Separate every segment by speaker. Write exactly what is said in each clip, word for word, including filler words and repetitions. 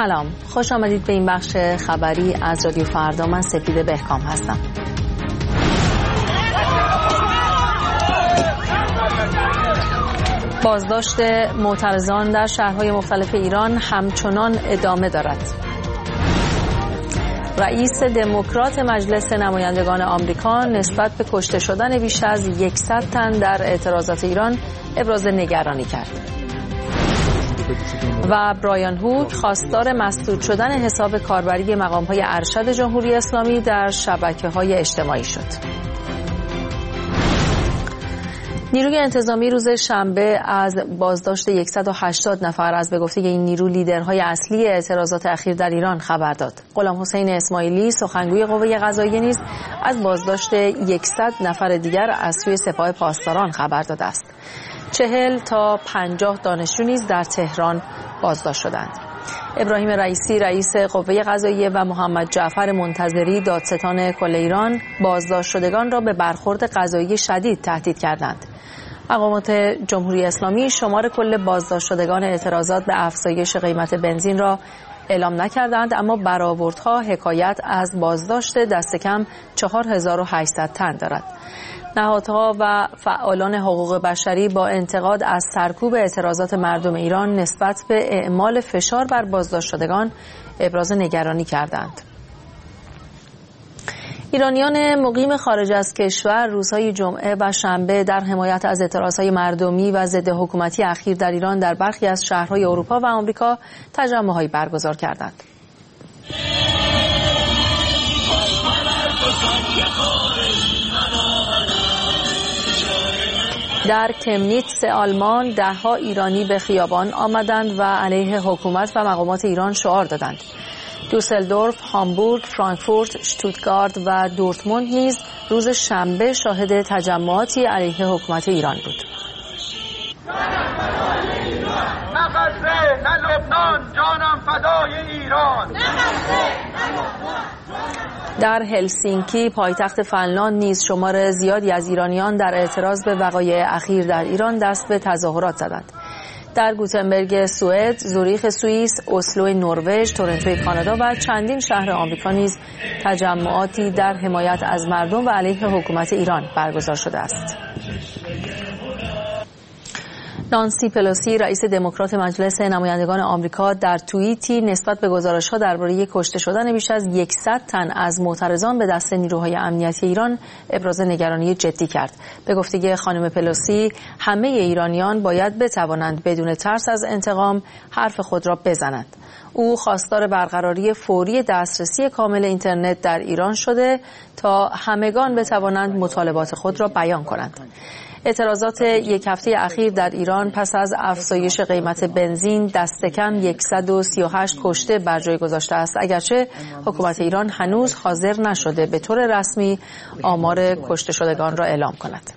Speaker 1: سلام، خوش آمدید به این بخش خبری از رادیو فردا. من سپید بهکام هستم. بازداشت معترضان در شهرهای مختلف ایران همچنان ادامه دارد. رئیس دموکرات مجلس نمایندگان آمریکا نسبت به کشته شدن بیش از صد تن در اعتراضات ایران ابراز نگرانی کرد. و برایان هوک خواستار مسدود شدن حساب کاربری مقام‌های ارشد جمهوری اسلامی در شبکه‌های اجتماعی شد. نیروی انتظامی روز شنبه از بازداشت صد و هشتاد نفر از به گفته این نیرو لیدرهای اصلی اعتراضات اخیر در ایران خبر داد. غلام حسین اسماعیلی سخنگوی قوه قضاییه نیز از بازداشت صد نفر دیگر از سوی سپاه پاسداران خبر داده است. چهل تا پنجاه دانشجو نیز در تهران بازداشت شدند. ابراهیم رئیسی رئیس قوه قضاییه و محمد جعفر منتظری دادستان کل ایران بازداشت شدگان را به برخورد قضایی شدید تهدید کردند. مقامات جمهوری اسلامی شمار کل بازداشت شدگان اعتراضات به افزایش قیمت بنزین را اعلام نکردند، اما برآوردها حکایت از بازداشت دست کم چهار هزار و هشتصد تن دارد. نهادها و فعالان حقوق بشری با انتقاد از سرکوب اعتراضات مردم ایران نسبت به اعمال فشار بر بازداشت شدگان ابراز نگرانی کردند. ایرانیان مقیم خارج از کشور روزهای جمعه و شنبه در حمایت از اعتراضهای مردمی و ضد حکومتی اخیر در ایران در برخی از شهرهای اروپا و آمریکا تجمع‌هایی برگزار کردند. در کمنیتس آلمان ده‌ها ایرانی به خیابان آمدند و علیه حکومت و مقامات ایران شعار دادند. دوسلدورف، هامبورگ، فرانکفورت، شتوتگارت و دورتموند نیز روز شنبه شاهد تجمعاتی علیه حکومت ایران بود.
Speaker 2: نه غزه، نه لبنان، جانم فدای ایران.
Speaker 1: در هلسینکی پایتخت فنلاند نیز شمار زیادی از ایرانیان در اعتراض به وقایع اخیر در ایران دست به تظاهرات زدند. در گوتنبرگ سوئد، زوریخ سوئیس، اسلو نروژ، تورنتو کانادا و چندین شهر آمریکا نیز تجمعاتی در حمایت از مردم و علیه حکومت ایران برگزار شده است. نانسی پلوسی رئیس دموکرات مجلس نمایندگان آمریکا در توییتی نسبت به گزارش‌ها درباره کشته شدن بیش از صد تن از معترضان به دست نیروهای امنیتی ایران ابراز نگرانی جدی کرد. به گفته خانم پلوسی، همه ایرانیان باید بتوانند بدون ترس از انتقام حرف خود را بزنند. او خواستار برقراری فوری دسترسی کامل اینترنت در ایران شده تا همگان بتوانند مطالبات خود را بیان کنند. اعتراضات یک هفته اخیر در ایران پس از افزایش قیمت بنزین دست کم صد و سی و هشت کشته بر جای گذاشته است، اگرچه حکومت ایران هنوز حاضر نشده به طور رسمی آمار کشته شدگان را اعلام کند.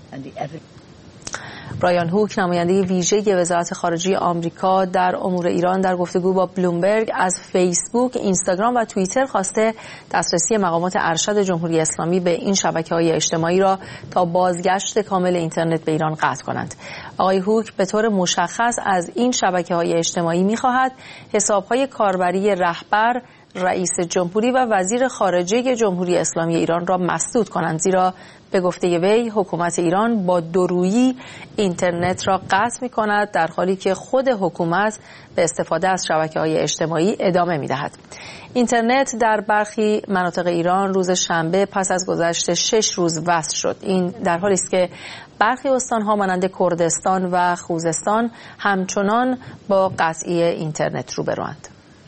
Speaker 1: برایان هوک نماینده ویژه وزارت خارجه آمریکا در امور ایران در گفتگو با بلومبرگ از فیسبوک، اینستاگرام و توییتر خواسته دسترسی مقامات ارشد جمهوری اسلامی به این شبکه‌های اجتماعی را تا بازگشت کامل اینترنت به ایران قطع کنند. آقای هوک به طور مشخص از این شبکه‌های اجتماعی می‌خواهد حساب‌های کاربری رهبر، رئیس جمهوری و وزیر خارجه جمهوری اسلامی ایران را مسدود کنند، زیرا به گفته وی حکومت ایران با دورویی اینترنت را قطع می کند در حالی که خود حکومت به استفاده از شبکه‌های اجتماعی ادامه می دهد. اینترنت در برخی مناطق ایران روز شنبه پس از گذشت شش روز وصل شد. این در حالی است که برخی استان‌ها مانند کردستان و خوزستان همچنان با قطعی اینترنت روبروند.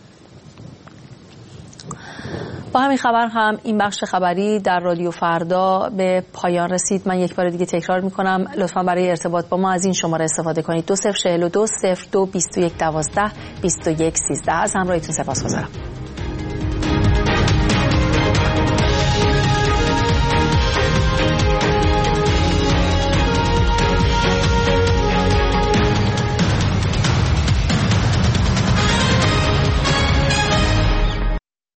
Speaker 1: با همین خبر هم این بخش خبری در رادیو فردا به پایان رسید. من یک بار دیگه تکرار میکنم، لطفا برای ارتباط با ما از این شماره استفاده کنید: دو صفر چهل و دو صفر دو بیست و یک دوازده بیست و یک سیزده. از همراهیتون سپاسگزارم.